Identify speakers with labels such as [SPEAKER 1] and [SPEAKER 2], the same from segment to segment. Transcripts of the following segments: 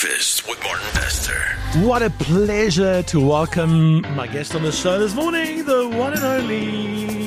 [SPEAKER 1] Breakfast with Martin Bester.
[SPEAKER 2] What a pleasure to welcome my guest on the show this morning, the one and only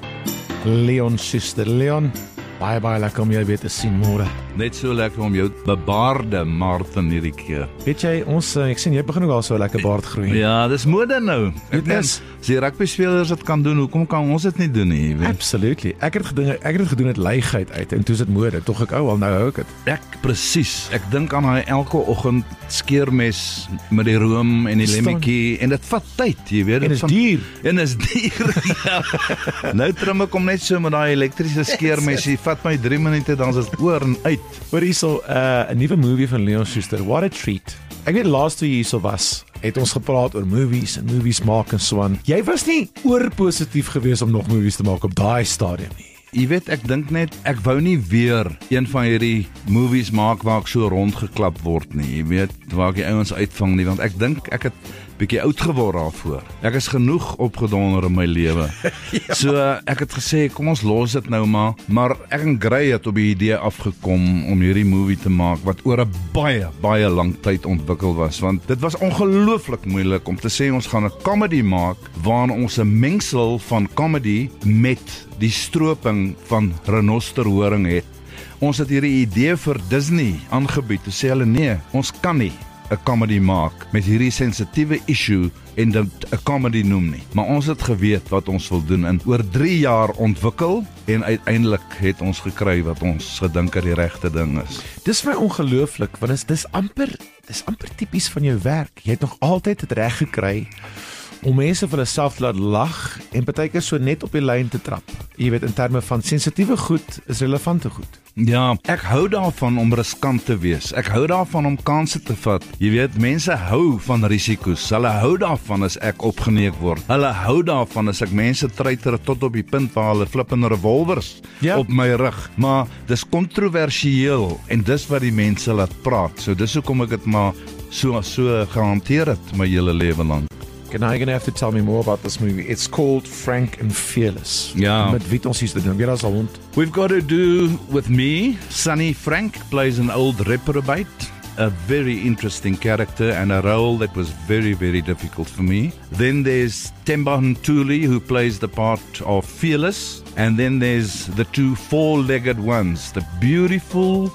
[SPEAKER 2] Leon Schuster. Leon, baie lekker om jou weer te sien môre.
[SPEAKER 3] Net so lekker om jou bebaarde Martin hierdie keer.
[SPEAKER 2] Weet jy, ek sien jy begin ook al so lekker baard groei.
[SPEAKER 3] Ja, dis mode nou.
[SPEAKER 2] Dit is.
[SPEAKER 3] As die rugbyspelers dit kan doen, hoekom kan ons dit nie doen nie?
[SPEAKER 2] Absolutely. Ek het dit gedoen uit leigheid uit en toe is dit mode, tog ek al nou hou ek dit.
[SPEAKER 3] Presies. Ek dink aan hy elke oggend skeermes met die room en die lemmetjie en dit vat tyd, jy weet.
[SPEAKER 2] En is duur.
[SPEAKER 3] En is duur. Ja. Nou trim ek hom net so met daai elektriese skeermes. Dit vat my 3 minute dan is dit oor en uit.
[SPEAKER 2] Maar hierso 'n nuwe movie van Leon Schuster. What a treat. Ek weet laas toe jy hierso was, het ons gepraat oor movies en movies maak en so aan. Jy was nie oorpositief geweest om nog movies te maak op daai stadium nie.
[SPEAKER 3] Jy weet, ek dink net, ek wou nie weer een van hierdie movies maak waar ek so rondgeklap word nie. Jy weet, waar ek die ouens uitvang nie, want ek dink ek het bietjie oud geword daarvoor. Ek is genoeg opgedonder in my lewe. Ja. So ek het gesê, kom ons los dit nou maar ek en Gray het op die idee afgekom om hierdie movie te maak wat oor 'n baie lang tyd ontwikkel was, want dit was ongelooflik moeilik om te sê ons gaan 'n comedy maak waarin ons 'n mengsel van comedy met die stroping van renosterhoring het. Ons het hierdie idee vir Disney aangebied, toe sê hulle nee, ons kan nie 'n comedy maak met hierdie sensitiewe issue en dit 'n comedy noem nie. Maar ons het geweet wat ons wil doen en oor 3 jaar ontwikkel en uiteindelik het ons gekry wat ons gedink het die regte ding is.
[SPEAKER 2] Dis vir my ongelooflik, want dis amper tipies van jou werk. Jy het nog altyd dit reg gekry om mense vir hulle self te laat lag en partykeer so net op die lyn te trap. Jy weet, in terme van sensitiewe goed is relevante goed.
[SPEAKER 3] Ja, ek hou daarvan om riskant te wees. Ek hou daarvan om kansse te vat. Jy weet, mense hou van risiko's. Hulle hou daarvan as ek opgeneek word. Hulle hou daarvan as ek mense treiter tot op die punt waar hulle flippende revolvers op my rug. Maar dis kontroversieel en dis wat die mense laat praat. So dis hoekom ek dit maar so gehanteer het my hele lewe lang.
[SPEAKER 2] Now you're going to have to tell me more about this movie. It's called Frank and Fearless.
[SPEAKER 3] Ja.
[SPEAKER 2] Met wie ons hier te doen? Wie is al rond?
[SPEAKER 3] We've got to do with me. Sonny Frank plays an old reprobate, a very interesting character and a role that was very, very difficult for me. Then there's Themba Ntuli, who plays the part of Fearless. And then there's the 2 four-legged ones, the beautiful,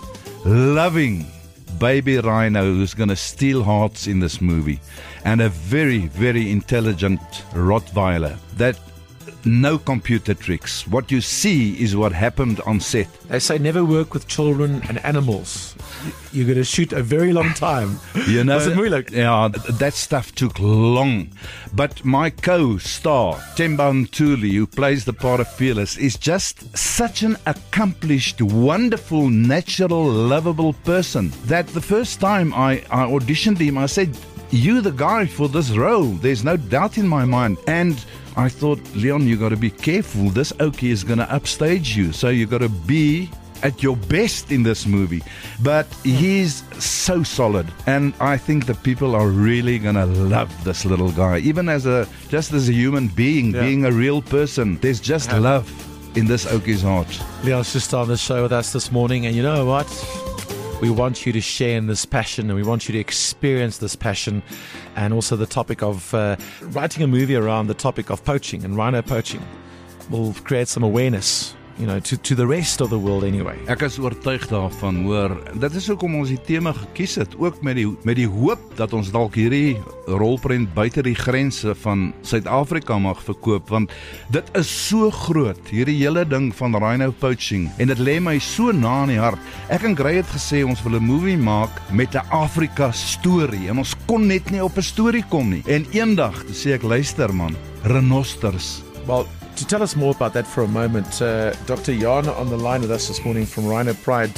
[SPEAKER 3] loving baby rhino who's going to steal hearts in this movie, and a very, very intelligent Rottweiler that no computer tricks. What you see is what happened on set.
[SPEAKER 2] They say never work with children and animals. You're going to shoot a very long time.
[SPEAKER 3] You know,
[SPEAKER 2] was it moeilijk?
[SPEAKER 3] Yeah, that stuff took long. But my co-star, Themba Ntuli, who plays the part of Fearless, is just such an accomplished, wonderful, natural, lovable person that the first time I auditioned him, I said, "You're the guy for this role. There's no doubt in my mind." And I thought, Leon, you got to be careful. This Okie is going to upstage you. So you got to be at your best in this movie. But he's so solid. And I think the people are really going to love this little guy. Even just as a human being, being a real person, there's just love in this Okie's heart.
[SPEAKER 2] Leon's just on the show with us this morning. And you know what? We want you to share in this passion and we want you to experience this passion, and also the topic of writing a movie around the topic of poaching and rhino poaching will create some awareness, you know, to the rest of the world anyway.
[SPEAKER 3] Ek is oortuig daarvan, hoor. Dit is hoekom ons die tema gekies het, ook met die hoop dat ons dalk hierdie rolprent buite die grense van Suid-Afrika mag verkoop, want dit is so groot, hierdie hele ding van rhino poaching, en dit lê my so na in die hart. Ek en Gray het gesê ons wil 'n movie maak met 'n Afrika storie, en ons kon net nie op 'n storie kom nie. En eendag, toe sê ek, luister man, renosters.
[SPEAKER 2] Well, to tell us more about that for a moment, Dr. Jana on the line with us this morning from Rhino Pride.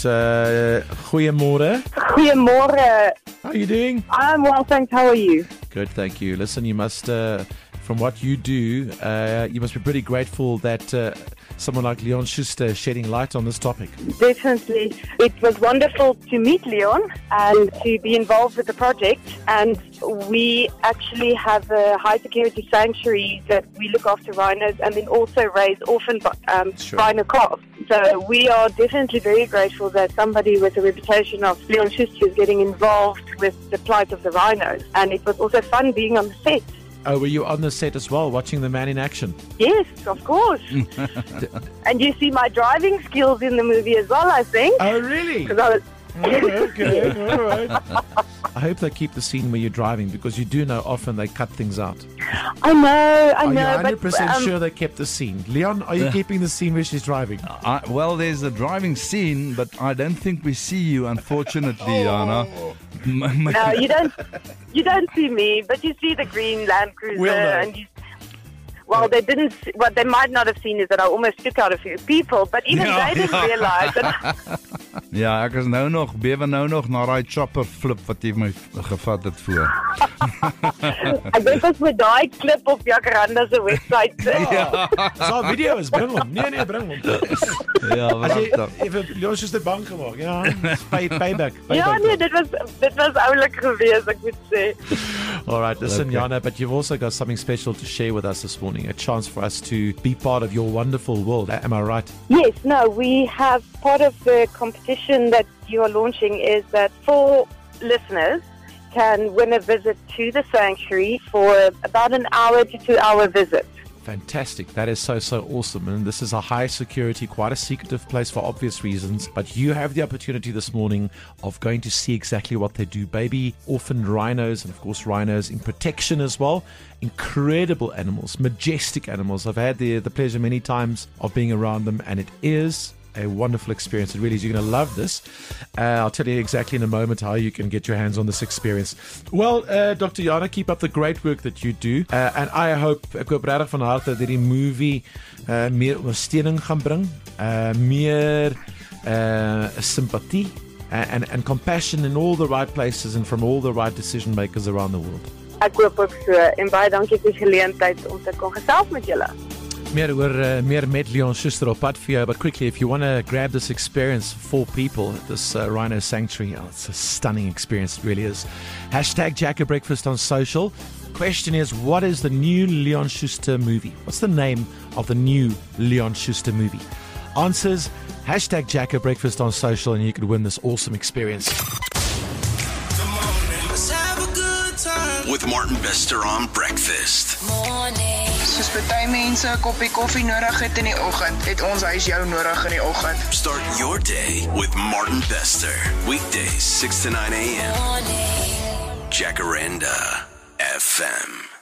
[SPEAKER 2] Goeiemôre.
[SPEAKER 4] Goeiemôre.
[SPEAKER 2] How are you doing?
[SPEAKER 4] I'm well, thanks. How are you?
[SPEAKER 2] Good, thank you. Listen, you must, from what you do, you must be pretty grateful that someone like Leon Schuster is shedding light on this topic.
[SPEAKER 4] Definitely. It was wonderful to meet Leon and to be involved with the project. And we actually have a high security sanctuary that we look after rhinos and then also raise orphan rhino calves. So we are definitely very grateful that somebody with a reputation of Leon Schuster is getting involved with the plight of the rhinos. And it was also fun being on the set.
[SPEAKER 2] Oh, were you on the set as well, watching the man in action?
[SPEAKER 4] Yes, of course. And you see my driving skills in the movie as well, I think.
[SPEAKER 2] Oh, really?
[SPEAKER 4] 'Cause I was,
[SPEAKER 2] Okay, all right. I hope they keep the scene where you're driving, because you do know often they cut things out.
[SPEAKER 4] I know,
[SPEAKER 2] Are you
[SPEAKER 4] but
[SPEAKER 2] 100% sure they kept the scene? Leon, are you keeping the scene where she's driving?
[SPEAKER 3] Well, there's a driving scene, but I don't think we see you, unfortunately, Jana.
[SPEAKER 4] no, you don't see me, but you see the green Land Cruiser.
[SPEAKER 2] We'll know.
[SPEAKER 4] And well, they didn't. What they might not have seen is that I almost took out a few people, but even they didn't realize that.
[SPEAKER 3] Ja, ek is nou nog na daai chopper flip wat jy my gevat het voor.
[SPEAKER 4] Ek dink ons moet daai klip op Jacaranda se webwerf sit.
[SPEAKER 2] So video's, bring hom. Nee, bring hom.
[SPEAKER 3] Ja,
[SPEAKER 2] As jy
[SPEAKER 3] wat
[SPEAKER 2] even Leon Schuster bang gemaak. Ja, payback.
[SPEAKER 4] Ja, nee, dit was oulik geweest, ek moet sê.
[SPEAKER 2] All right, listen,
[SPEAKER 3] Okay.
[SPEAKER 2] Jana, but you've also got something special to share with us this morning, a chance for us to be part of your wonderful world. Am I right?
[SPEAKER 4] Yes, no, we have part of the competition that you are launching is that 4 listeners can win a visit to the sanctuary for about an hour to 2 hour visit.
[SPEAKER 2] Fantastic. That is so awesome. And this is a high security, quite a secretive place for obvious reasons. But you have the opportunity this morning of going to see exactly what they do. Baby orphaned rhinos, and of course rhinos in protection as well. Incredible animals, majestic animals. I've had the pleasure many times of being around them, and it is a wonderful experience. It really is. You're going to love this. I'll tell you exactly in a moment how you can get your hands on this experience. Well, Dr. Jana, keep up the great work that you do. And I hope, ek hoop regtig van harte dat die movie meer ondersteuning gaan bring, meer sympathie and compassion in all the right places and from all the right decision makers around the world.
[SPEAKER 4] Ek hoop ook so, en baie dankie vir die geleentheid om te kon gesels met julle.
[SPEAKER 2] Meer met Leon Schuster op pad vir jou, but quickly, if you want to grab this experience for 4 people at this Rhino Sanctuary, it's a stunning experience, it really is. Hashtag Jacker Breakfast on social. Question is, what is the new Leon Schuster movie? What's the name of the new Leon Schuster movie? Answers, hashtag Jacker Breakfast on social, and you could win this awesome experience.
[SPEAKER 1] Let's have a good time with Martin Bester on breakfast.
[SPEAKER 5] Soos baie mense 'n koppie koffie nodig het in die oggend, het ons huis jou nodig in die oggend.
[SPEAKER 1] Start your day with Martin Bester. Weekdays 6 to 9 a.m. Jacaranda FM.